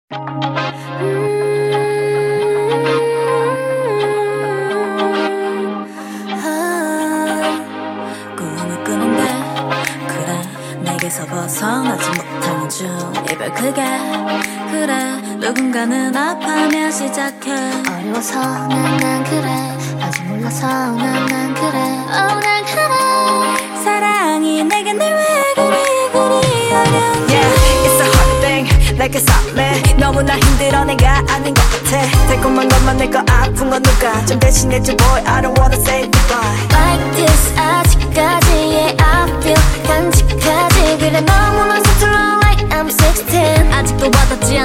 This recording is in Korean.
꿈을 꾸는데 그래 내게서 벗어나지 못하는 중 이별 그게 그래 누군가는 아파하며 시작해 어려워서 난 그래 아직 몰라서 난 그래 난 그래 사랑이 내겐 늘 왜 그리 어려운지 Yeah, it's a hard thing like it's up man 너무나 힘들어 내가 아닌 것 같아 달콤한 것만 내거 아픈 건 누가 좀 대신해줘 boy I don't wanna say goodbye Like this 아직까지의 I feel 간직하지 그래 너무나 서툴러 like I'm 16 아직도 와닿지